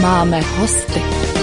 máme hosty.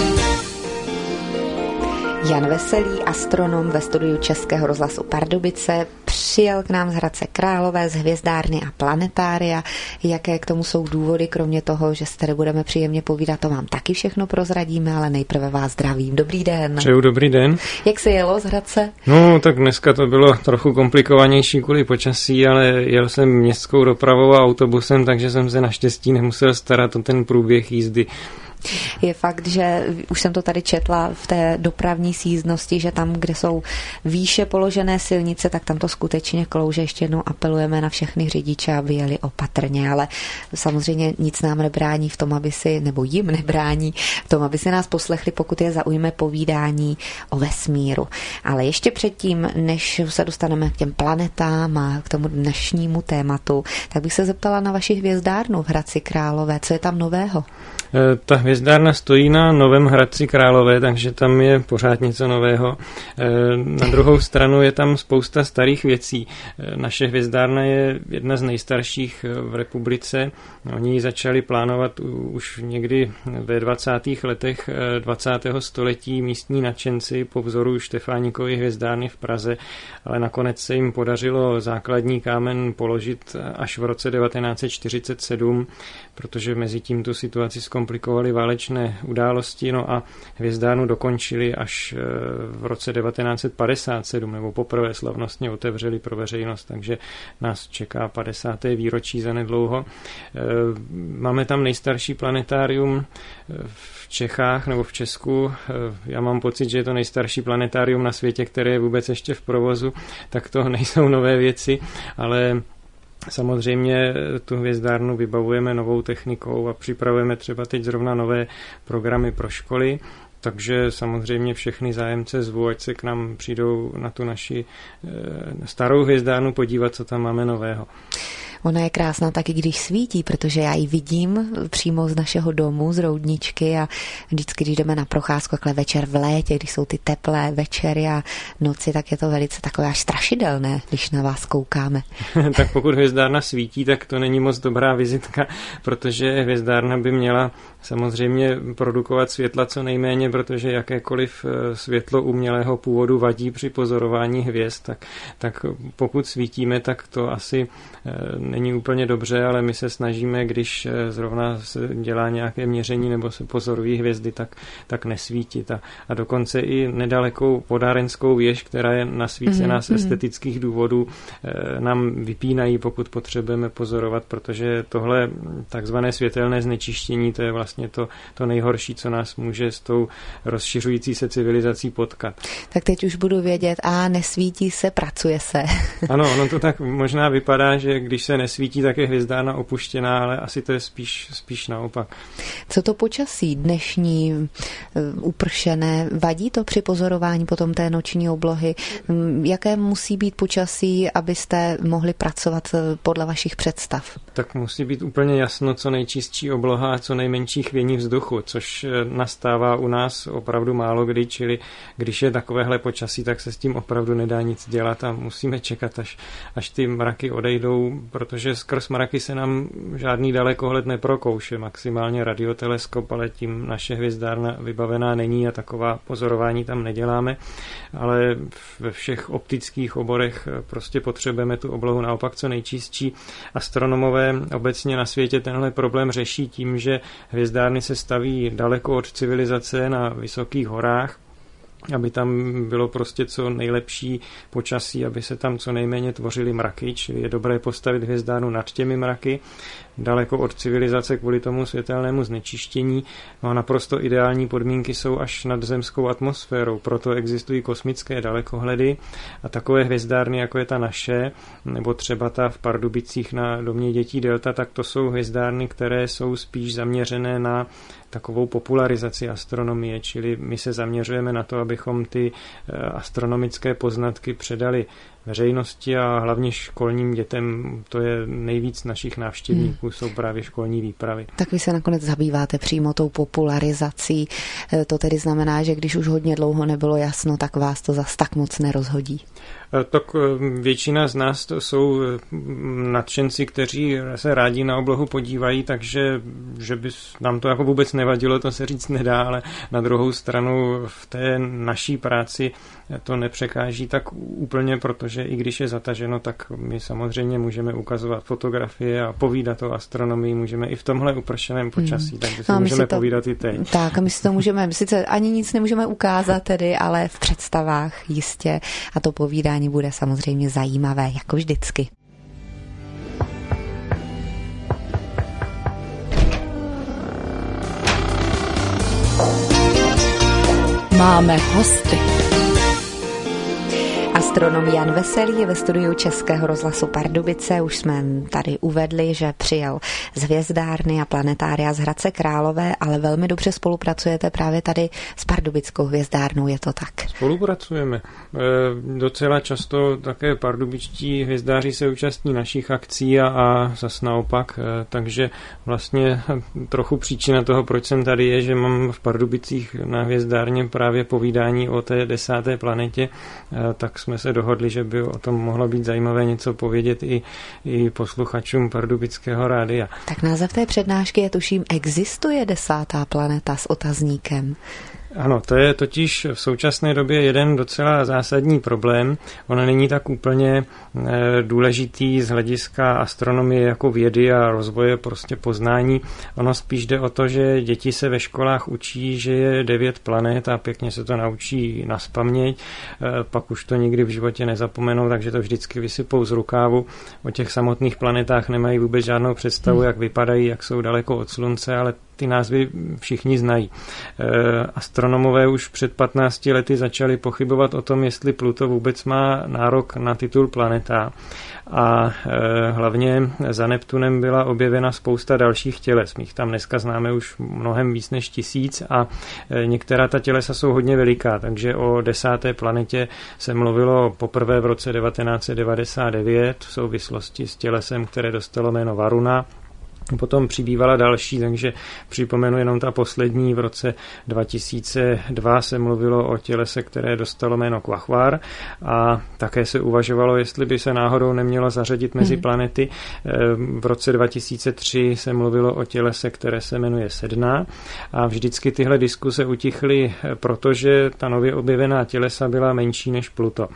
Jan Veselý, astronom ve studiu Českého rozhlasu Pardubice, přijel k nám z Hradce Králové, z hvězdárny a planetária. Jaké k tomu jsou důvody, kromě toho, že se tady budeme příjemně povídat, to vám taky všechno prozradíme, ale nejprve vás zdravím. Dobrý den. Přeju dobrý den. Jak se jelo z Hradce? No, tak dneska to bylo trochu komplikovanější kvůli počasí, ale jel jsem městskou dopravou a autobusem, takže jsem se naštěstí nemusel starat o ten průběh jízdy. Je fakt, že už jsem to tady četla v té dopravní sízdnosti, že tam, kde jsou výše položené silnice, tak tam to skutečně klouže. Ještě jednou apelujeme na všechny řidiče, aby jeli opatrně, ale samozřejmě nic nám nebrání v tom, aby si, nebo jim nebrání v tom, aby si nás poslechli, pokud je zaujme povídání o vesmíru. Ale ještě předtím, než se dostaneme k těm planetám a k tomu dnešnímu tématu, tak bych se zeptala na vaši hvězdárnu v Hradci Králové. Co je tam nového? Ta hvězdárna stojí na Novém Hradci Králové, takže tam je pořád něco nového. Na druhou stranu je tam spousta starých věcí. Naše hvězdárna je jedna z nejstarších v republice. Oni ji začali plánovat už někdy ve 20. letech 20. století místní nadšenci po vzoru Štefánikovy hvězdárny v Praze, ale nakonec se jim podařilo základní kámen položit až v roce 1947, protože mezi tím tu situaci zkomplikovaly válečné události, no a hvězdárnu dokončili až v roce 1957, nebo poprvé slavnostně otevřeli pro veřejnost, takže nás čeká 50. výročí zanedlouho. Máme tam nejstarší planetárium v Čechách nebo v Česku. Já mám pocit, že je to nejstarší planetárium na světě, které je vůbec ještě v provozu, tak to nejsou nové věci, ale samozřejmě tu hvězdárnu vybavujeme novou technikou a připravujeme třeba teď zrovna nové programy pro školy, takže samozřejmě všechny zájemce zvu, ať se k nám přijdou na tu naši starou hvězdárnu podívat, co tam máme nového. Ona je krásná taky, když svítí, protože já ji vidím přímo z našeho domu, z Roudničky a vždycky, když jdeme na procházku, takhle večer v létě, když jsou ty teplé večery a noci, tak je to velice takové až strašidelné, když na vás koukáme. Tak pokud hvězdárna svítí, tak to není moc dobrá vizitka, protože hvězdárna by měla samozřejmě produkovat světla co nejméně, protože jakékoliv světlo umělého původu vadí při pozorování hvězd, tak pokud svítíme, tak to asi není úplně dobře, ale my se snažíme, když zrovna se dělá nějaké měření nebo se pozorují hvězdy, tak nesvítit. A dokonce i nedalekou vodárenskou věž, která je nasvícená z estetických důvodů, nám vypínají, pokud potřebujeme pozorovat, protože tohle takzvané světelné znečištění, to je vlastně to nejhorší, co nás může s tou rozšiřující se civilizací potkat. Tak teď už budu vědět, nesvítí se, pracuje se. Ano, ono to tak možná vypadá, že když se nesvítí, tak je hvězdárna opuštěná, ale asi to je spíš naopak. Co to počasí dnešní upršené? Vadí to při pozorování potom té noční oblohy? Jaké musí být počasí, abyste mohli pracovat podle vašich představ? Tak musí být úplně jasno, co nejčistší obloha a co nejmenší chvění vzduchu, což nastává u nás opravdu málo kdy, čili když je takovéhle počasí, tak se s tím opravdu nedá nic dělat a musíme čekat, až ty mraky odejdou, protože skrz mraky se nám žádný dalekohled neprokouše, maximálně radioteleskop, ale tím naše hvězdárna vybavená není a taková pozorování tam neděláme, ale ve všech optických oborech prostě potřebujeme tu oblohu naopak co nejčistší. Astronomové obecně na světě tenhle problém řeší tím, že hvězdárny se staví daleko od civilizace na vysokých horách, aby tam bylo prostě co nejlepší počasí, aby se tam co nejméně tvořily mraky, čili je dobré postavit hvězdárnu nad těmi mraky, daleko od civilizace kvůli tomu světelnému znečištění. No a naprosto ideální podmínky jsou až nad zemskou atmosférou, proto existují kosmické dalekohledy a takové hvězdárny, jako je ta naše, nebo třeba ta v Pardubicích na domě dětí Delta, tak to jsou hvězdárny, které jsou spíš zaměřené na takovou popularizaci astronomie, čili my se zaměřujeme na to, abychom ty astronomické poznatky předali veřejnosti a hlavně školním dětem. To je nejvíc našich návštěvníků, jsou právě školní výpravy. Tak vy se nakonec zabýváte přímo tou popularizací. To tedy znamená, že když už hodně dlouho nebylo jasno, tak vás to zas tak moc nerozhodí. Tak většina z nás to jsou nadšenci, kteří se rádi na oblohu podívají, takže že by nám to jako vůbec nevadilo, to se říct nedá, ale na druhou stranu v té naší práci to nepřekáží tak úplně, protože i když je zataženo, tak my samozřejmě můžeme ukazovat fotografie a povídat o astronomii, můžeme i v tomhle upršeném počasí, takže si můžeme povídat i teď. Tak a my si to můžeme, sice ani nic nemůžeme ukázat tedy, ale v představách jistě a to povídání bude samozřejmě zajímavé, jako vždycky. Máme hosty. Astronom Jan Veselý je ve studiu Českého rozhlasu Pardubice. Už jsme tady uvedli, že přijel z hvězdárny a planetária z Hradce Králové, ale velmi dobře spolupracujete právě tady s pardubickou hvězdárnou, je to tak? Spolupracujeme. Docela často také pardubičtí hvězdáři se účastní našich akcí a zas naopak, takže vlastně trochu příčina toho, proč jsem tady, je, že mám v Pardubicích na hvězdárně právě povídání o té 10. planetě, tak jsme se dohodli, že by o tom mohlo být zajímavé něco povědět i posluchačům Pardubického rádia. Tak název té přednášky je, tuším, Existuje 10. planeta s otazníkem. Ano, to je totiž v současné době jeden docela zásadní problém. On není tak úplně důležitý z hlediska astronomie jako vědy a rozvoje prostě poznání. Ono spíš jde o to, že děti se ve školách učí, že je 9 planet a pěkně se to naučí nazpaměť. Pak už to nikdy v životě nezapomenou, takže to vždycky vysypou z rukávu. O těch samotných planetách nemají vůbec žádnou představu, jak vypadají, jak jsou daleko od Slunce, ale ty názvy všichni znají. Astronomové už před 15 lety začali pochybovat o tom, jestli Pluto vůbec má nárok na titul planeta. A hlavně za Neptunem byla objevena spousta dalších těles. My jich tam dneska známe už mnohem víc než 1000 a některá ta tělesa jsou hodně veliká, takže o 10. planetě se mluvilo poprvé v roce 1999 v souvislosti s tělesem, které dostalo jméno Varuna. Potom přibývala další, takže připomenu jenom ta poslední. V roce 2002 se mluvilo o tělese, které dostalo jméno Quaoar a také se uvažovalo, jestli by se náhodou nemělo zařadit mezi planety. V roce 2003 se mluvilo o tělese, které se jmenuje Sedna a vždycky tyhle diskuse utichly, protože ta nově objevená tělesa byla menší než Pluto.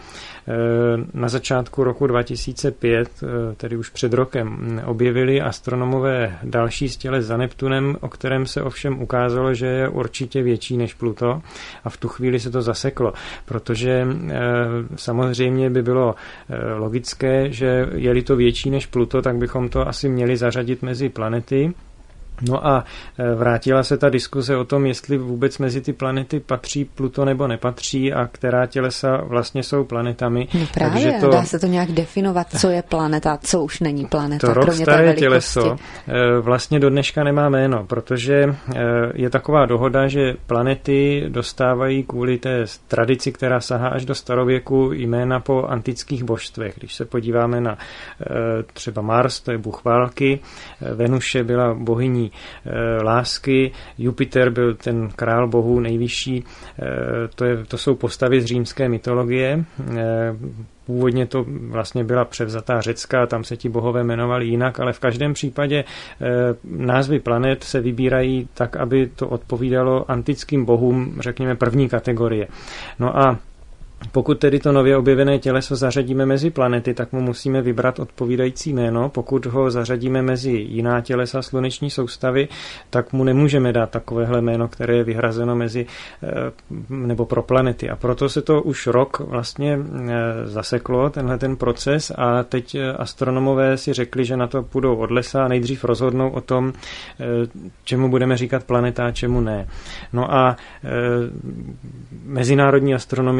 Na začátku roku 2005, tedy už před rokem, objevili astronomové další z těles za Neptunem, o kterém se ovšem ukázalo, že je určitě větší než Pluto a v tu chvíli se to zaseklo, protože samozřejmě by bylo logické, že je-li to větší než Pluto, tak bychom to asi měli zařadit mezi planety. No a vrátila se ta diskuse o tom, jestli vůbec mezi ty planety patří Pluto nebo nepatří a která tělesa vlastně jsou planetami. No právě, dá se to nějak definovat, co je planeta, co už není planeta. To rok staré těleso vlastně do dneška nemá jméno, protože je taková dohoda, že planety dostávají kvůli té tradici, která sahá až do starověku, jména po antických božstvech. Když se podíváme na třeba Mars, to je bůh války, Venuše byla bohyní lásky, Jupiter byl ten král bohů nejvyšší, to jsou postavy z římské mytologie. Původně to vlastně byla převzatá řecká, tam se ti bohové jmenovali jinak, ale v každém případě názvy planet se vybírají tak, aby to odpovídalo antickým bohům, řekněme první kategorie. No a pokud tedy to nově objevené těleso zařadíme mezi planety, tak mu musíme vybrat odpovídající jméno. Pokud ho zařadíme mezi jiná tělesa sluneční soustavy, tak mu nemůžeme dát takovéhle jméno, které je vyhrazeno mezi nebo pro planety. A proto se to už rok vlastně zaseklo, tenhle ten proces, a teď astronomové si řekli, že na to půjdou od lesa a nejdřív rozhodnou o tom, čemu budeme říkat planeta a čemu ne. No a Mezinárodní astronomická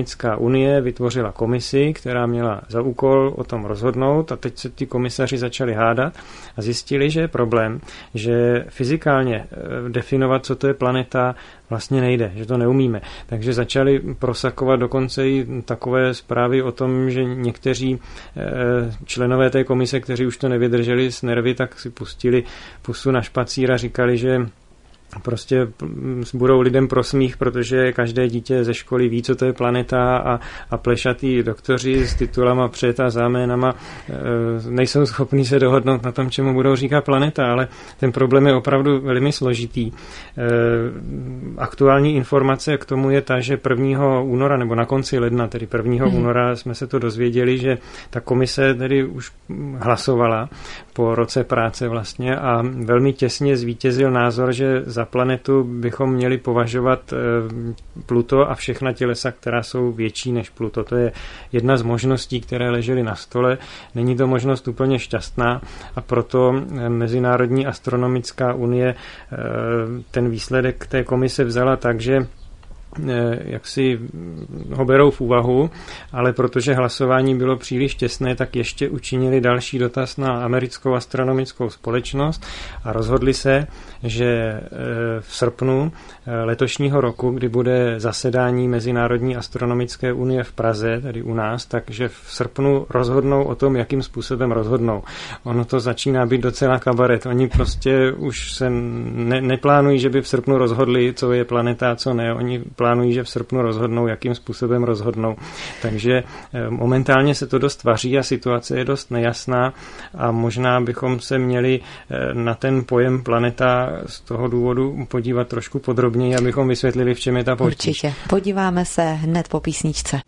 unie vytvořila komisi, která měla za úkol o tom rozhodnout a teď se ti komisaři začali hádat a zjistili, že je problém, že fyzikálně definovat, co to je planeta, vlastně nejde, že to neumíme. Takže začali prosakovat dokonce i takové zprávy o tom, že někteří členové té komise, kteří už to nevydrželi s nervy, tak si pustili pusu na špacír a říkali, že prostě budou lidem pro smích, protože každé dítě ze školy ví, co to je planeta a plešatý doktoři s titulama před a zájmenama nejsou schopní se dohodnout na tom, čemu budou říkat planeta, ale ten problém je opravdu velmi složitý. Aktuální informace k tomu je ta, že 1. února nebo na konci ledna, tedy 1. února jsme se to dozvěděli, že ta komise tedy už hlasovala po roce práce vlastně a velmi těsně zvítězil názor, že za planetu bychom měli považovat Pluto a všechna tělesa, která jsou větší než Pluto. To je jedna z možností, které ležely na stole. Není to možnost úplně šťastná a proto Mezinárodní astronomická unie ten výsledek té komise vzala tak, že jak si ho berou v úvahu, ale protože hlasování bylo příliš těsné, tak ještě učinili další dotaz na americkou astronomickou společnost a rozhodli se, že v srpnu letošního roku, kdy bude zasedání Mezinárodní astronomické unie v Praze, tedy u nás, takže v srpnu rozhodnou o tom, jakým způsobem rozhodnou. Ono to začíná být docela kabaret. Oni prostě už se neplánují, že by v srpnu rozhodli, co je planeta a co ne. Oni plánují, že v srpnu rozhodnou, jakým způsobem rozhodnou. Takže momentálně se to dost vaří a situace je dost nejasná a možná bychom se měli na ten pojem planeta z toho důvodu podívat trošku podrobněji, abychom vysvětlili, v čem je ta potíž. Určitě. Podíváme se hned po písničce.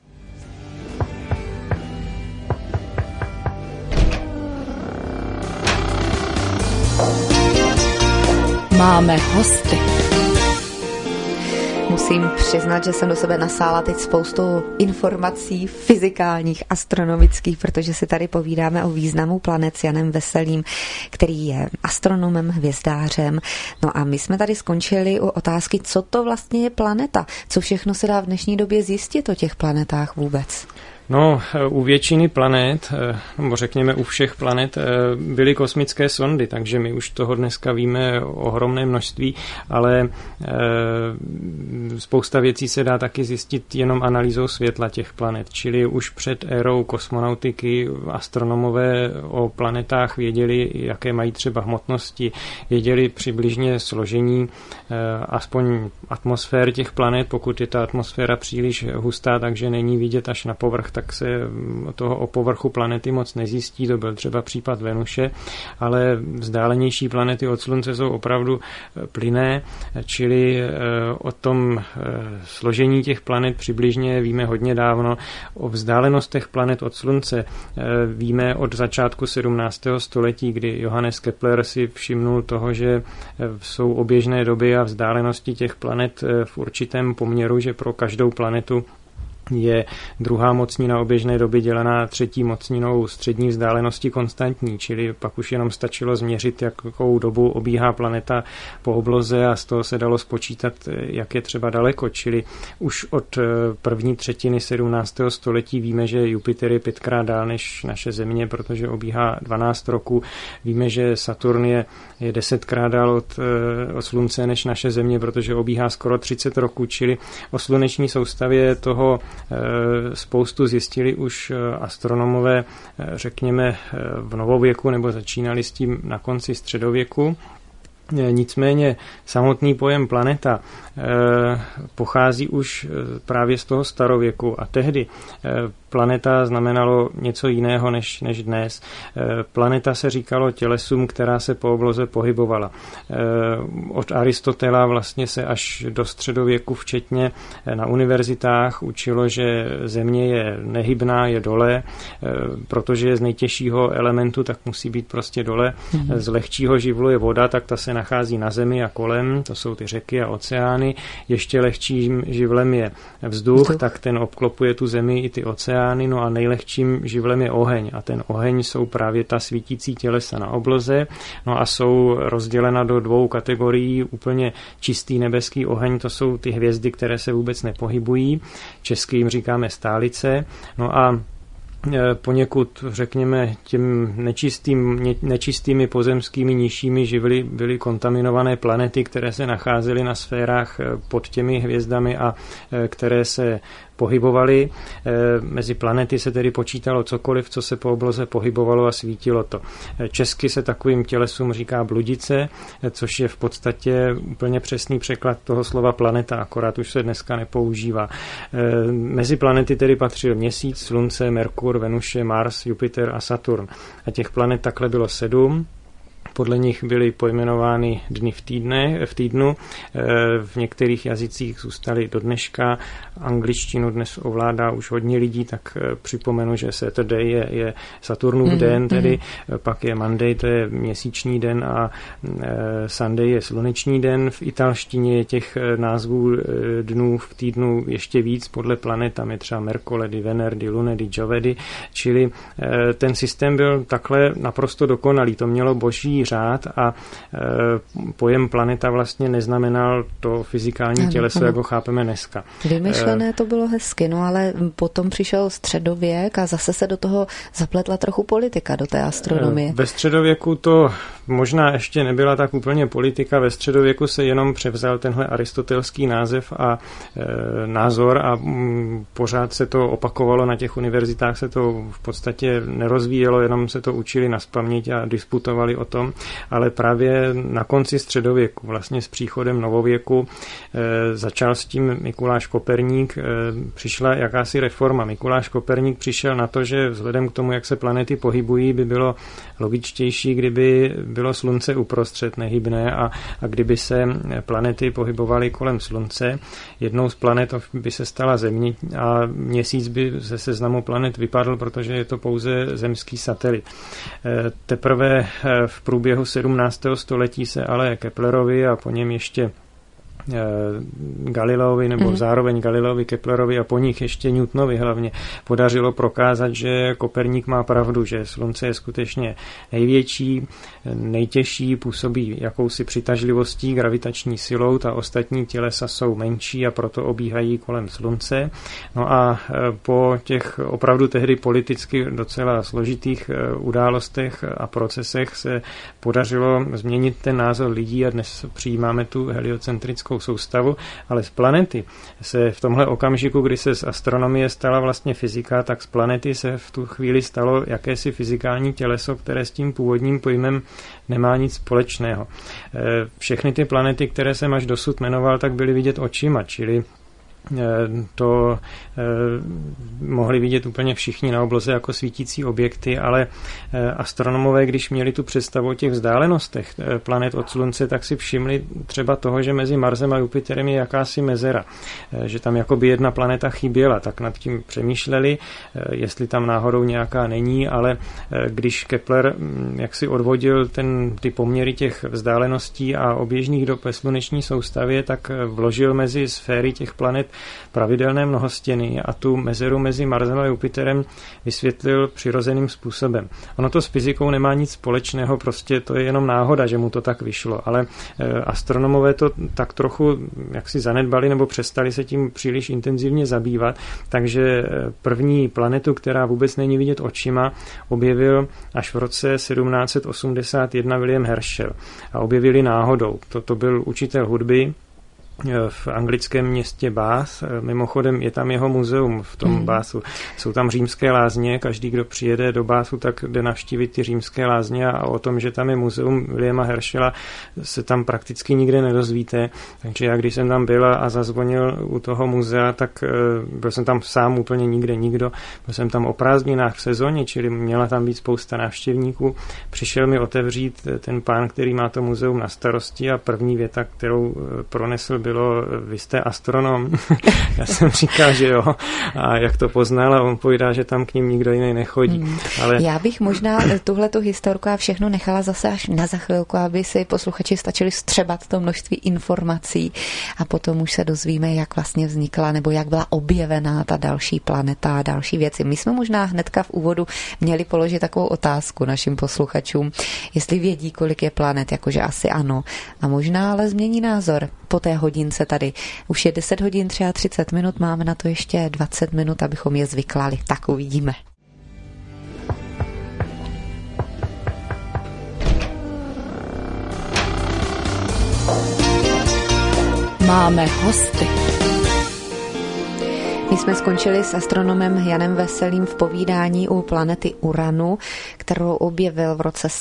Máme hosty. Musím přiznat, že jsem do sebe nasála teď spoustu informací fyzikálních, astronomických, protože si tady povídáme o významu planet s Janem Veselým, který je astronomem, hvězdářem. No a my jsme tady skončili u otázky, co to vlastně je planeta. Co všechno se dá v dnešní době zjistit o těch planetách vůbec? No, u většiny planet, nebo řekněme u všech planet, byly kosmické sondy, takže my už toho dneska víme ohromné množství, ale spousta věcí se dá taky zjistit jenom analýzou světla těch planet, čili už před érou kosmonautiky astronomové o planetách věděli, jaké mají třeba hmotnosti, věděli přibližně složení aspoň atmosfér těch planet, pokud je ta atmosféra příliš hustá, takže není vidět až na povrch, tak se toho o povrchu planety moc nezjistí, to byl třeba případ Venuše, ale vzdálenější planety od Slunce jsou opravdu plynné, čili o tom složení těch planet přibližně víme hodně dávno. O vzdálenostech planet od Slunce víme od začátku 17. století, kdy Johannes Kepler si všimnul toho, že jsou oběžné doby a vzdálenosti těch planet v určitém poměru, že pro každou planetu je druhá mocnina oběžné doby dělená třetí mocninou střední vzdálenosti konstantní, čili pak už jenom stačilo změřit, jakou dobu obíhá planeta po obloze a z toho se dalo spočítat, jak je třeba daleko, čili už od první třetiny 17. století víme, že Jupiter je 5krát dál než naše Země, protože obíhá 12 roků. Víme, že Saturn je 10krát dál od Slunce než naše Země, protože obíhá skoro 30 roků, čili o sluneční soustavě toho spoustu zjistili už astronomové, řekněme, v novověku nebo začínali s tím na konci středověku. Nicméně samotný pojem planeta pochází už právě z toho starověku a tehdy planeta znamenalo něco jiného než dnes. Planeta se říkalo tělesům, která se po obloze pohybovala. Od Aristotela vlastně se až do středověku včetně na univerzitách učilo, že Země je nehybná, je dole, protože je z nejtěžšího elementu, tak musí být prostě dole. Z lehčího živlu je voda, tak ta se nachází na Zemi a kolem, to jsou ty řeky a oceány. Ještě lehčím živlem je vzduch, tak ten obklopuje tu Zemi i ty oceány. oceány, no a nejlehčím živlem je oheň. A ten oheň jsou právě ta svítící tělesa na obloze, no a jsou rozdělena do 2 kategorií. Úplně čistý nebeský oheň, to jsou ty hvězdy, které se vůbec nepohybují. Česky jim říkáme stálice. No a poněkud, řekněme, těm nečistými pozemskými nižšími živly byly kontaminované planety, které se nacházely na sférách pod těmi hvězdami a které se pohybovaly. Mezi planety se tedy počítalo cokoliv, co se po obloze pohybovalo a svítilo to. Česky se takovým tělesům říká bludice, což je v podstatě úplně přesný překlad toho slova planeta, akorát už se dneska nepoužívá. Mezi planety tedy patřil Měsíc, Slunce, Merkur, Venuše, Mars, Jupiter a Saturn. A těch planet takhle bylo 7. Podle nich byly pojmenovány dny v týdnu. V některých jazycích zůstaly do dneška. Angličtinu dnes ovládá už hodně lidí, tak připomenu, že Saturday je Saturnův den, tedy pak je Monday, to je měsíční den a Sunday je sluneční den. V italštině je těch názvů dnů v týdnu ještě víc podle planet. Tam je třeba Mercoledi, Venerdi, Lunedi, Giovedi, čili ten systém byl takhle naprosto dokonalý. To mělo boží řád a pojem planeta vlastně neznamenal to fyzikální těleso, jak ho chápeme dneska. Vymyšlené to bylo hezky, no ale potom přišel středověk a zase se do toho zapletla trochu politika, do té astronomie. Ve středověku to možná ještě nebyla tak úplně politika, ve středověku se jenom převzal tenhle aristotelský název a názor a pořád se to opakovalo na těch univerzitách, se to v podstatě nerozvíjelo, jenom se to učili nazpaměť a disputovali o tom, ale právě na konci středověku, vlastně s příchodem novověku, začal s tím Mikuláš Koperník, přišla jakási reforma. Mikuláš Koperník přišel na to, že vzhledem k tomu, jak se planety pohybují, by bylo logičtější, kdyby bylo Slunce uprostřed nehybné a kdyby se planety pohybovaly kolem Slunce. Jednou z planet by se stala Země a Měsíc by ze seznamu planet vypadl, protože je to pouze zemský satelit. Teprve v průběhu 17. století se ale Keplerovi a po něm ještě Galileovi, nebo zároveň Galileovi, Keplerovi a po nich ještě Newtonovi hlavně podařilo prokázat, že Koperník má pravdu, že Slunce je skutečně největší, nejtěžší, působí jakousi přitažlivostí, gravitační silou, ta ostatní tělesa jsou menší a proto obíhají kolem Slunce. No a po těch opravdu tehdy politicky docela složitých událostech a procesech se podařilo změnit ten názor lidí a dnes přijímáme tu heliocentrickou soustavu, ale z planety se v tomhle okamžiku, kdy se z astronomie stala vlastně fyzika, tak z planety se v tu chvíli stalo jakési fyzikální těleso, které s tím původním pojmem nemá nic společného. Všechny ty planety, které jsem až dosud jmenoval, tak byly vidět očima, čili to mohli vidět úplně všichni na obloze jako svítící objekty, ale astronomové, když měli tu představu o těch vzdálenostech planet od Slunce, tak si všimli třeba toho, že mezi Marsem a Jupiterem je jakási mezera, že tam jakoby jedna planeta chyběla, tak nad tím přemýšleli, jestli tam náhodou nějaká není, ale když Kepler jaksi odvodil ty poměry těch vzdáleností a oběžných dob ve sluneční soustavě, tak vložil mezi sféry těch planet pravidelné mnohostěny a tu mezeru mezi Marsem a Jupiterem vysvětlil přirozeným způsobem. Ono to s fyzikou nemá nic společného, prostě to je jenom náhoda, že mu to tak vyšlo, ale astronomové to tak trochu jaksi zanedbali nebo přestali se tím příliš intenzivně zabývat, takže první planetu, která vůbec není vidět očima, objevil až v roce 1781 William Herschel a objevili náhodou. To byl učitel hudby v anglickém městě Bath. Mimochodem je tam jeho muzeum v tom Bathu. Jsou tam římské lázně, každý, kdo přijede do Bathu, tak jde navštívit ty římské lázně a o tom, že tam je muzeum Williama Herschela, se tam prakticky nikde nedozvíte. Takže já, když jsem tam byl a zazvonil u toho muzea, tak byl jsem tam sám úplně nikdo. Byl jsem tam o prázdninách v sezóně, čili měla tam být spousta návštěvníků. Přišel mi otevřít ten pán, který má to muzeum na starosti a první věta, kterou pronesl, bylo, vy jste astronom. Já jsem říkal, že jo. A jak to poznal, a on povídá, že tam k ním nikdo jiný nechodí. Ale... Já bych možná tuhletu historku a všechno nechala zase až na za chvilku, aby si posluchači stačili střebat to množství informací a potom už se dozvíme, jak vlastně vznikla nebo jak byla objevená ta další planeta a další věci. My jsme možná hnedka v úvodu měli položit takovou otázku našim posluchačům, jestli vědí, kolik je planet, jakože asi ano. A možná ale změní názor po té hodince tady. Už je 10 hodin 33 minut, máme na to ještě 20 minut, abychom je zvyklali. Tak uvidíme. Máme hosty. My jsme skončili s astronomem Janem Veselým v povídání u planety Uranu, kterou objevil v roce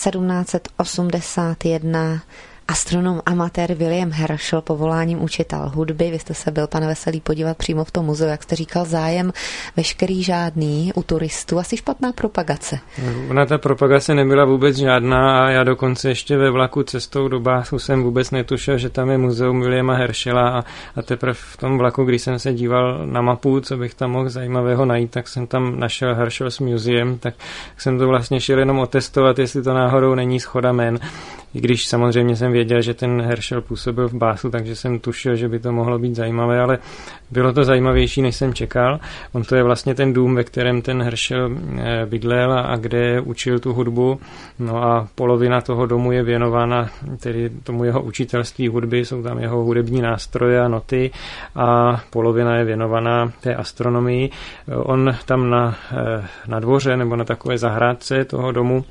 1781 astronom amatér William Herschel, povoláním učitel hudby. Vy jste se byl, pane Veselý, podívat přímo v tom muzeu, jak jste říkal, zájem veškerý žádný u turistů, asi špatná propagace. Ona ta propagace nebyla vůbec žádná a já dokonce ještě ve vlaku cestou do Baathu jsem vůbec netušil, že tam je muzeum Williama Herschela a teprve v tom vlaku, když jsem se díval na mapu, co bych tam mohl zajímavého najít, tak jsem tam našel Herschel's Museum, tak jsem to vlastně šel jenom otestovat, jestli to náhodou není shoda jmen. I když samozřejmě jsem věděl, že ten Herschel působil v Baathu, takže jsem tušil, že by to mohlo být zajímavé, ale bylo to zajímavější, než jsem čekal. On to je vlastně ten dům, ve kterém ten Herschel bydlel a kde učil tu hudbu. No a polovina toho domu je věnována tedy tomu jeho učitelství hudby, jsou tam jeho hudební nástroje a noty a polovina je věnovaná té astronomii. On tam na dvoře nebo na takové zahrádce toho domu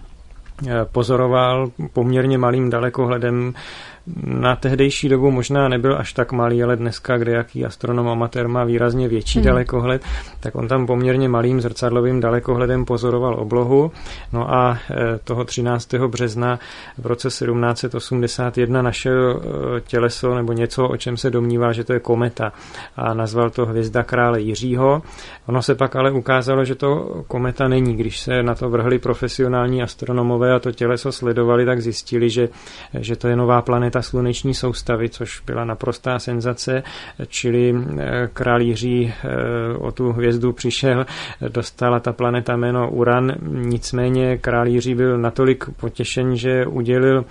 pozoroval poměrně malým dalekohledem. Na tehdejší dobu možná nebyl až tak malý, ale dneska, kde jaký astronom amatér má výrazně větší dalekohled, tak on tam poměrně malým zrcadlovým dalekohledem pozoroval oblohu. No a toho 13. března v roce 1781 našel těleso nebo něco, o čem se domnívá, že to je kometa a nazval to hvězda krále Jiřího. Ono se pak ale ukázalo, že to kometa není. Když se na to vrhli profesionální astronomové a to těleso sledovali, tak zjistili, že to je nová planeta sluneční soustavy, což byla naprostá senzace, čili král Jiří o tu hvězdu přišel, dostala ta planeta jméno Uran, nicméně král Jiří byl natolik potěšen, že udělil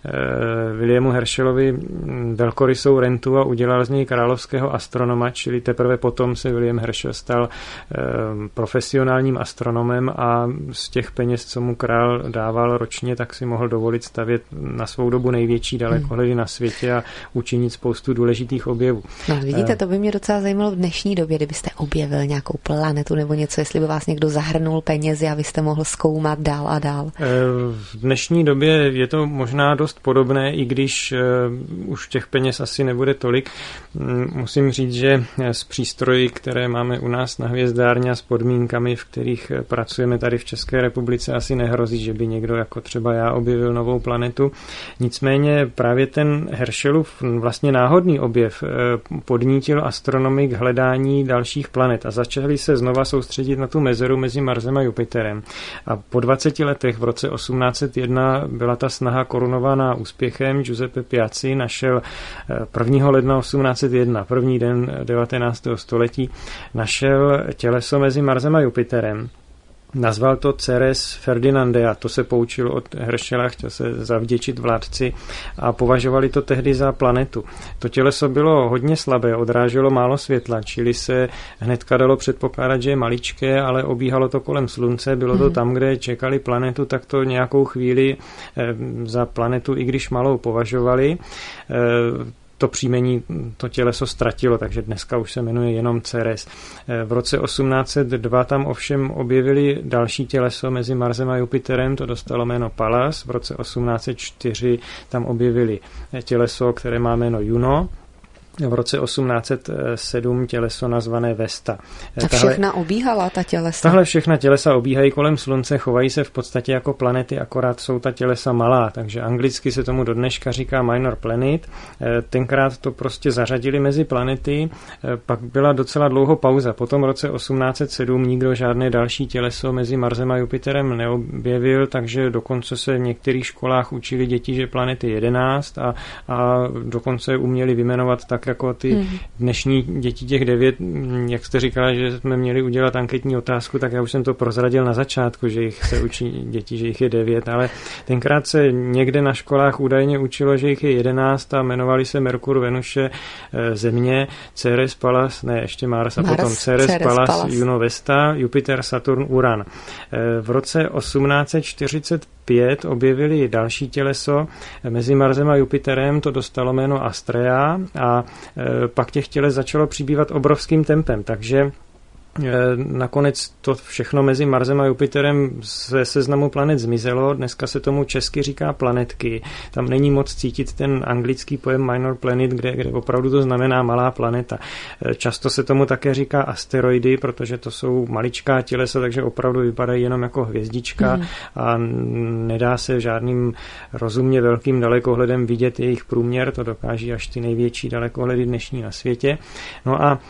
Williamu Herschelovi velkorysou rentu a udělal z něj královského astronoma, čili teprve potom se William Herschel stal profesionálním astronomem a z těch peněz, co mu král dával ročně, tak si mohl dovolit stavět na svou dobu největší dalekohledy na světě a učinit spoustu důležitých objevů. No, vidíte, to by mě docela zajímalo v dnešní době, kdybyste objevil nějakou planetu nebo něco, jestli by vás někdo zahrnul penězi a vy jste mohl zkoumat dál a dál. V dnešní době je to možná dost podobné, i když už těch peněz asi nebude tolik. Musím říct, že s přístroji, které máme u nás na hvězdárně a s podmínkami, v kterých pracujeme tady v České republice, asi nehrozí, že by někdo jako třeba já objevil novou planetu. Nicméně právě ten Herschelův vlastně náhodný objev podnítil astronomy k hledání dalších planet a začali se znova soustředit na tu mezeru mezi Marsem a Jupiterem. A po 20 letech v roce 1801 byla ta snaha korunovaná úspěchem. Giuseppe Piazzi našel 1. ledna 1801, první den 19. století, našel těleso mezi Marsem a Jupiterem. Nazval to Ceres Ferdinandea, to se poučil od Herschela, chtěl se zavděčit vládci a považovali to tehdy za planetu. To těleso bylo hodně slabé, odráželo málo světla, čili se hnedka dalo předpokládat, že je maličké, ale obíhalo to kolem slunce, bylo to tam, kde čekali planetu, tak to nějakou chvíli za planetu, i když malou, považovali. To příjmení to těleso ztratilo, takže dneska už se jmenuje jenom Ceres. V roce 1802 tam ovšem objevili další těleso mezi Marsem a Jupiterem, to dostalo jméno Pallas. V roce 1804 tam objevili těleso, které má jméno Juno. V roce 1807 těleso nazvané Vesta. A všechna obíhala ta tělesa? Tahle všechna tělesa obíhají kolem slunce, chovají se v podstatě jako planety, akorát jsou ta tělesa malá, takže anglicky se tomu do dneška říká minor planet. Tenkrát to prostě zařadili mezi planety, pak byla docela dlouho pauza. Potom v roce 1807 nikdo žádné další těleso mezi Marsem a Jupiterem neobjevil, takže dokonce se v některých školách učili děti, že planet je 11 a dokonce uměli vyjmenovat tak tak jako ty dnešní děti těch 9, jak jste říkala, že jsme měli udělat anketní otázku, tak já už jsem to prozradil na začátku, že jich se učí děti, že jich je 9, ale tenkrát se někde na školách údajně učilo, že jich je 11 a jmenovali se Merkur, Venuše, Země, Ceres, Pallas, ne, ještě Mars a potom Ceres, Pallas, Juno, Vesta, Jupiter, Saturn, Uran. V roce 1845 objevili další těleso mezi Marsem a Jupiterem, to dostalo jméno Astrea a pak těch těles začalo přibývat obrovským tempem, takže nakonec to všechno mezi Marsem a Jupiterem ze seznamu planet zmizelo. Dneska se tomu česky říká planetky. Tam není moc cítit ten anglický pojem minor planet, kde opravdu to znamená malá planeta. Často se tomu také říká asteroidy, protože to jsou maličká tělesa, takže opravdu vypadají jenom jako hvězdička a nedá se žádným rozumně velkým dalekohledem vidět jejich průměr, to dokáží až ty největší dalekohledy dnešní na světě. No a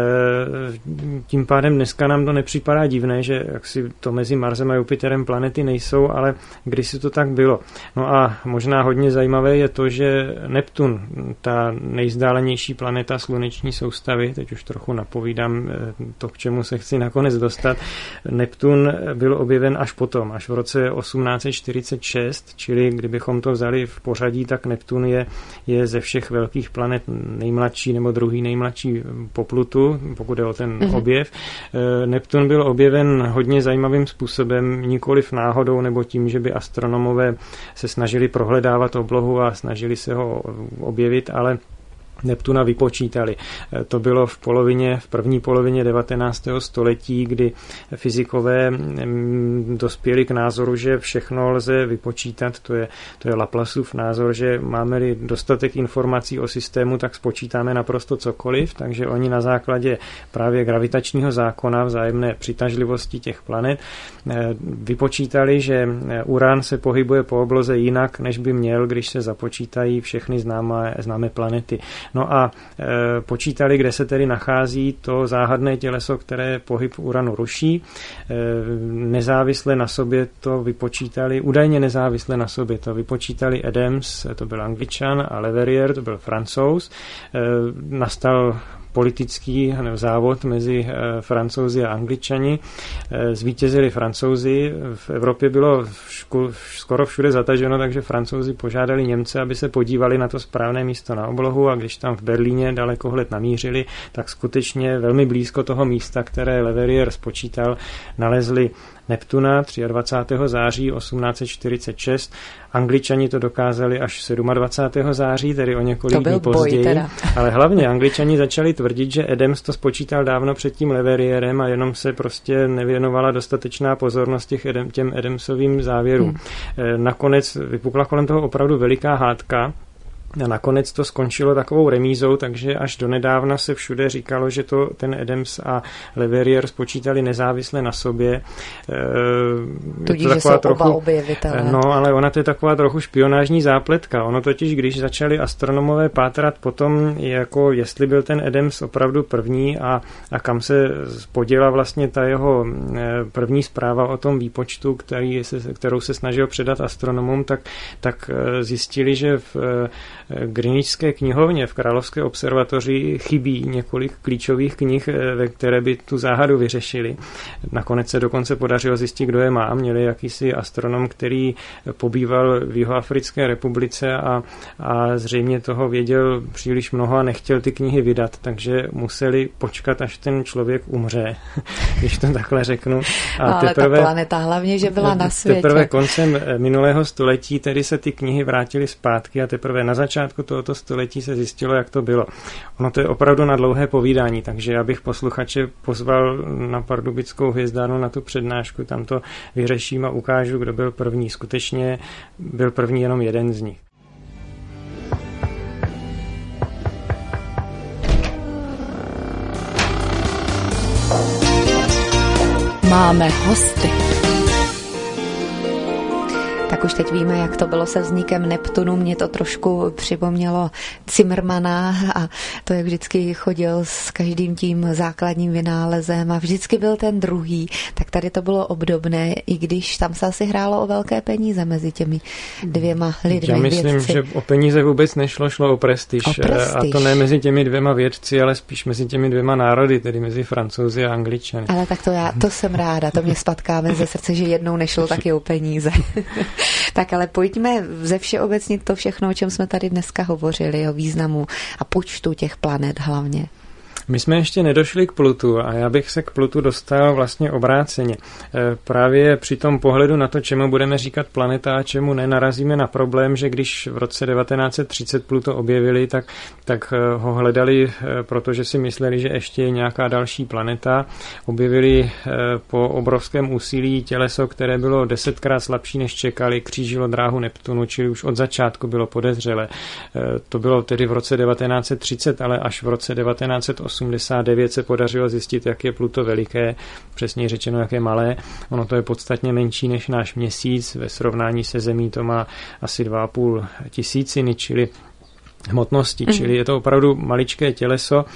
tím pádem dneska nám to nepřipadá divné, že jaksi to mezi Marsem a Jupiterem planety nejsou, ale kdysi to tak bylo. No a možná hodně zajímavé je to, že Neptun, ta nejvzdálenější planeta sluneční soustavy, teď už trochu napovídám to, k čemu se chci nakonec dostat, Neptun byl objeven až potom, až v roce 1846, čili kdybychom to vzali v pořadí, tak Neptun je ze všech velkých planet nejmladší nebo druhý nejmladší po Plutu, pokud je o ten objev. Neptun byl objeven hodně zajímavým způsobem, nikoliv náhodou nebo tím, že by astronomové se snažili prohledávat oblohu a snažili se ho objevit, ale Neptuna vypočítali. To bylo v první polovině 19. století, kdy fyzikové dospěli k názoru, že všechno lze vypočítat. To je Laplaceův názor, že máme-li dostatek informací o systému, tak spočítáme naprosto cokoliv, takže oni na základě právě gravitačního zákona vzájemné přitažlivosti těch planet vypočítali, že Uran se pohybuje po obloze jinak, než by měl, když se započítají všechny známé planety. No a počítali, kde se tedy nachází to záhadné těleso, které pohyb Uranu ruší. Nezávisle na sobě to vypočítali, údajně nezávisle na sobě to vypočítali Adams, to byl Angličan, a Leverrier, to byl Francouz. Nastal politický závod mezi Francouzi a Angličani. Zvítězili Francouzi, v Evropě bylo skoro všude zataženo, takže Francouzi požádali Němce, aby se podívali na to správné místo na oblohu, a když tam v Berlíně dalekohled namířili, tak skutečně velmi blízko toho místa, které Leverrier spočítal, nalezli Neptuna 23. září 1846. Angličani to dokázali až 27. září, tedy o několik dní později. Ale hlavně Angličani začali tvrdit, že Adams to spočítal dávno před tím Leverrierem a jenom se prostě nevěnovala dostatečná pozornost těm Adamsovým závěrům. Nakonec vypukla kolem toho opravdu veliká hádka. A nakonec to skončilo takovou remízou, takže až donedávna se všude říkalo, že to ten Adams a Leverrier spočítali nezávisle na sobě. Tudíž, že jsou oba objevitelé. No, ale ona to je taková trochu špionážní zápletka. Ono totiž, když začali astronomové pátrat potom, jako jestli byl ten Adams opravdu první a kam se poděla vlastně ta jeho první zpráva o tom výpočtu, kterou se snažil předat astronomům, tak zjistili, že v Greenwichské knihovně v Královské observatoři chybí několik klíčových knih, ve které by tu záhadu vyřešili. Nakonec se dokonce podařilo zjistit, kdo je má. Měli jakýsi astronom, který pobýval v Jihoafrické republice a zřejmě toho věděl příliš mnoho a nechtěl ty knihy vydat, takže museli počkat, až ten člověk umře, když to takhle řeknu. Ale ta planeta hlavně, že byla na světě. Teprve koncem minulého století tedy se ty knihy vrátily zpátky a teprve na začátku tohoto století se zjistilo, jak to bylo. Ono to je opravdu na dlouhé povídání, takže já bych posluchače pozval na Pardubickou hvězdárnu na tu přednášku, tam to vyřeším a ukážu, kdo byl první. Skutečně byl první jenom jeden z nich. Máme hosty. Tak už teď víme, jak to bylo se vznikem Neptunu. Mě to trošku připomnělo Zimmermana a to, jak vždycky chodil s každým tím základním vynálezem a vždycky byl ten druhý. Tak tady to bylo obdobné, i když tam se asi hrálo o velké peníze mezi těmi dvěma lidmi. Já myslím, vědci. že o peníze vůbec nešlo, šlo o prestiž. A to ne mezi těmi dvěma vědci, ale spíš mezi těmi dvěma národy, tedy mezi Francouzi a Angličany. Ale tak to jsem ráda, to mě spadkáme ze srdce, že jednou nešlo taky o peníze. Tak ale pojďme ze všeobecnit to všechno, o čem jsme tady dneska hovořili, o významu a počtu těch planet hlavně. My jsme ještě nedošli k Plutu a já bych se k Plutu dostal vlastně obráceně. Právě při tom pohledu na to, čemu budeme říkat planeta a čemu nenarazíme na problém, že když v roce 1930 Pluto objevili, tak ho hledali, protože si mysleli, že ještě je nějaká další planeta. Objevili po obrovském úsilí těleso, které bylo 10krát slabší, než čekali, křížilo dráhu Neptunu, čili už od začátku bylo podezřelé. To bylo tedy v roce 1930, ale až v roce 1989 se podařilo zjistit, jak je Pluto veliké, přesně řečeno, jak je malé. Ono to je podstatně menší než náš Měsíc, ve srovnání se Zemí to má asi 2,5 tisíciny, čili hmotnosti, čili je to opravdu maličké těleso.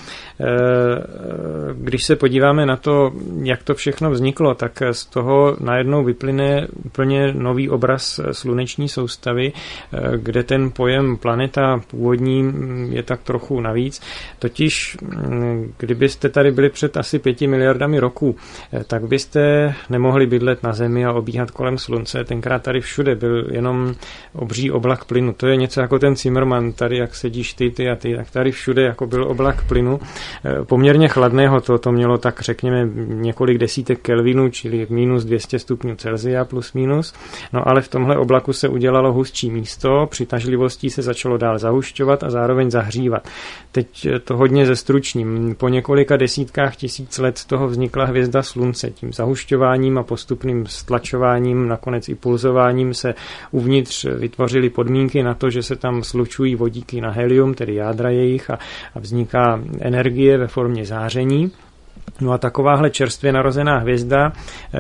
Když se podíváme na to, jak to všechno vzniklo, tak z toho najednou vyplyne úplně nový obraz sluneční soustavy, kde ten pojem planeta původní je tak trochu navíc. Totiž, kdybyste tady byli před asi 5 miliardami roků, tak byste nemohli bydlet na Zemi a obíhat kolem Slunce. Tenkrát tady všude byl jenom obří oblak plynu. To je něco jako ten Zimmermann, tady jak sedíš ty a ty, tak tady všude jako byl oblak plynu. Poměrně chladného, to mělo tak řekněme několik desítek Kelvinů, čili minus 200 stupňů Celsia plus minus. No ale v tomhle oblaku se udělalo hustší místo, přitažlivostí se začalo dál zahušťovat a zároveň zahřívat. Teď to hodně zestručním. Po několika desítkách tisíc let z toho vznikla hvězda Slunce. Tím zahušťováním a postupným stlačováním, nakonec i pulzováním se uvnitř vytvořily podmínky na to, že se tam slučují vodíky na helium, tedy jádra jejich, a vzniká energie ve formě záření. No a takováhle čerstvě narozená hvězda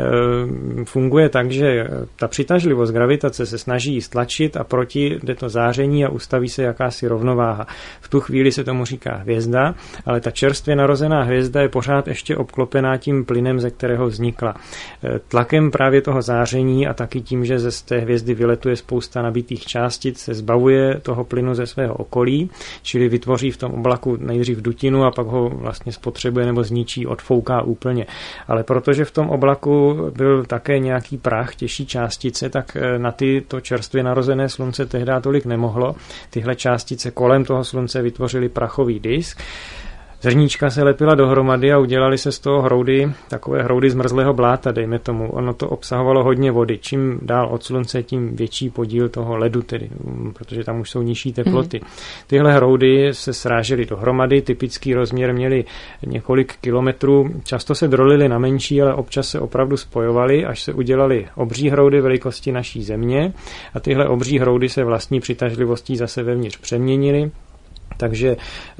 funguje tak, že ta přitažlivost gravitace se snaží stlačit a proti jde to záření a ustaví se jakási rovnováha. V tu chvíli se tomu říká hvězda, ale ta čerstvě narozená hvězda je pořád ještě obklopená tím plynem, ze kterého vznikla. Tlakem právě toho záření a taky tím, že z té hvězdy vyletuje spousta nabitých částic, se zbavuje toho plynu ze svého okolí, čili vytvoří v tom oblaku nejdřív dutinu a pak ho vlastně spotřebuje nebo zničí, odfouká úplně. Ale protože v tom oblaku byl také nějaký prach, těžší částice, tak na to čerstvě narozené Slunce tehdy tolik nemohlo. Tyhle částice kolem toho Slunce vytvořily prachový disk. Zrníčka se lepila dohromady a udělali se z toho hroudy, takové hroudy zmrzlého bláta, dejme tomu. Ono to obsahovalo hodně vody. Čím dál od Slunce, tím větší podíl toho ledu, tedy, protože tam už jsou nižší teploty. Tyhle hroudy se srážely dohromady, typický rozměr měli několik kilometrů, často se drolily na menší, ale občas se opravdu spojovaly, až se udělaly obří hroudy velikosti naší Země a tyhle obří hroudy se vlastní přitažlivostí zase vevnitř přeměnily. Takže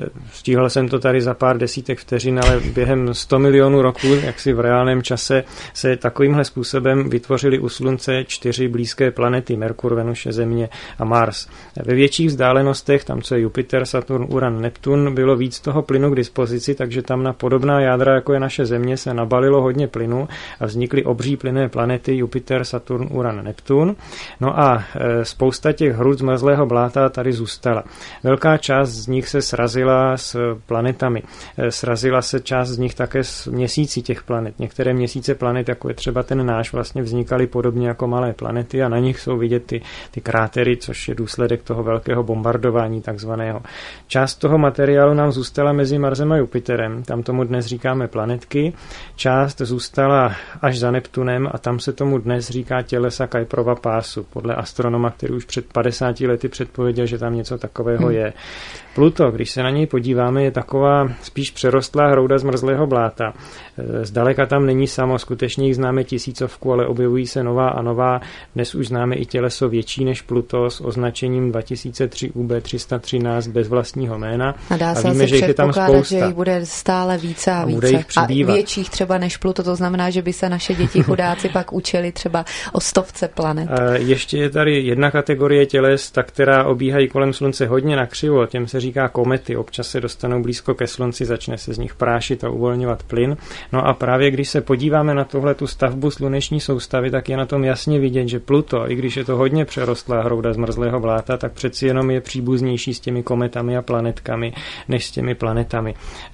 stihl jsem to tady za pár desítek vteřin, ale během 100 milionů roků, jaksi v reálném čase, se takovýmhle způsobem vytvořily u Slunce 4 blízké planety, Merkur, Venuše, Země a Mars. Ve větších vzdálenostech, tam co je Jupiter, Saturn, Uran, Neptun, bylo víc toho plynu k dispozici, takže tam na podobná jádra, jako je naše Země, se nabalilo hodně plynu a vznikly obří plynné planety Jupiter, Saturn, Uran, Neptun. No a spousta těch hrud zmrzlého bláta tady zůstala. Velká část z nich se srazila s planetami. Srazila se část z nich také s měsíci těch planet. Některé měsíce planet, jako je třeba ten náš, vlastně vznikaly podobně jako malé planety a na nich jsou vidět ty krátery, což je důsledek toho velkého bombardování takzvaného. Část toho materiálu nám zůstala mezi Marsem a Jupiterem. Tam tomu dnes říkáme planetky. Část zůstala až za Neptunem a tam se tomu dnes říká tělesa Kuiperova pásu. Podle astronoma, který už před 50 lety předpověděl, že tam něco takového je. Pluto, když se na něj podíváme, je taková spíš přerostlá hrouda zmrzlého bláta. Zdaleka tam není samo, skutečně jich známe tisícovku, ale objevují se nová a nová. Dnes už známe i těleso větší než Pluto s označením 2003 UB313 bez vlastního jména. A dá se víme, asi že jich je tam spousta. že jich bude stále více a více. Bude jich přibývat. A větších třeba než Pluto, to znamená, že by se naše děti chudáci pak učili třeba o 100 planet. Ještě je tady jedna kategorie těles, ta, která obíhají kolem Slunce hodně nakřivo, těm se říká komety. Občas se dostanou blízko ke Slunci, začne se z nich prášit a uvolňovat plyn. No a právě když se podíváme na tohle tu stavbu sluneční soustavy, tak je na tom jasně vidět, že Pluto, i když je to hodně přerostlá hrouda zmrzlého bláta, tak přeci jenom je příbuznější s těmi kometami a planetkami než s těmi planetami.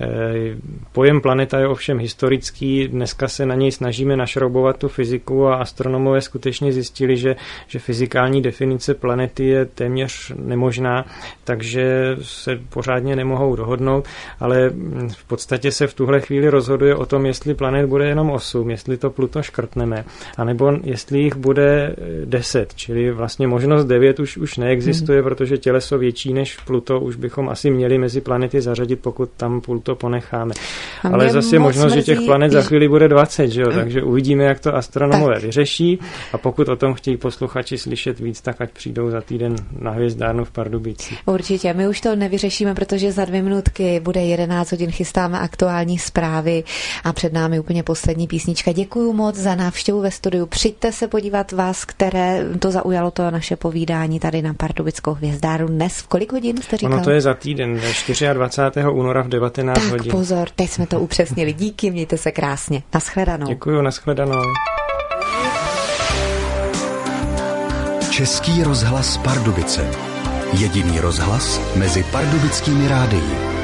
Pojem planeta je ovšem historický, dneska se na něj snažíme našroubovat tu fyziku a astronomové skutečně zjistili, že fyzikální definice planety je téměř nemožná, takže se pořádně nemohou dohodnout, ale v podstatě se v tuhle chvíli rozhoduje o tom, jestli planet bude jenom 8, jestli to Pluto škrtneme, anebo jestli jich bude 10, čili vlastně možnost 9 už neexistuje, protože těleso větší než Pluto už bychom asi měli mezi planety zařadit, pokud tam Pluto ponecháme. Ale zase je možnost, že těch planet za chvíli bude 20, že jo? Takže uvidíme, jak to astronomové vyřeší, a pokud o tom chtějí posluchači slyšet víc, tak ať přijdou za týden na Hvězdárnu v Pardubicích. Určitě, my už to nevyřešíme, protože za 2 minutky bude 11 hodin, chystáme aktuální zprávy a před námi úplně poslední písnička. Děkuju moc za návštěvu ve studiu. Přijďte se podívat vás, které to zaujalo to naše povídání tady na Pardubickou Hvězdárnu. Dnes v kolik hodin jste říkal? Ono to je za týden, 24. února v 19 tak hodin. Pozor, teď jsme to upřesnili. Díky, mějte se krásně. Naschledanou. Děkuju, naschledanou. Český rozhlas Pardubice. Jediný rozhlas mezi pardubickými rádii.